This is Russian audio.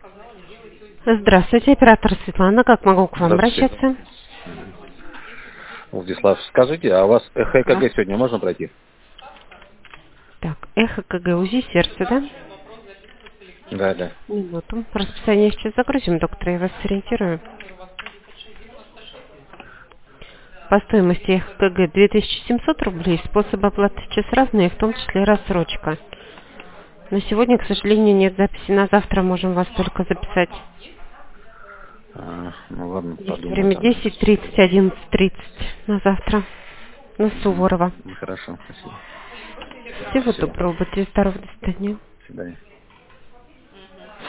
Здравствуйте, оператор Светлана. Как могу к вам Здравствуйте. обращаться? Владислав, скажите, а у вас эхо Да. ЭКГ сегодня можно пройти? Так, эхо, КГ, УЗИ, сердце, да? Да. Минуту. Расписание сейчас загрузим, доктор, я вас сориентирую. По стоимости эхо, КГ 2700 рублей. Способ оплаты сейчас разные, в том числе рассрочка. На сегодня, к сожалению, нет записи. На завтра можем вас только записать. Ну ладно, Есть подумаю время тогда. 10:30, 11:30 на завтра. На Суворова. Хорошо, спасибо. Всего Спасибо. доброго, будьте здоровы, до свидания. До свидания.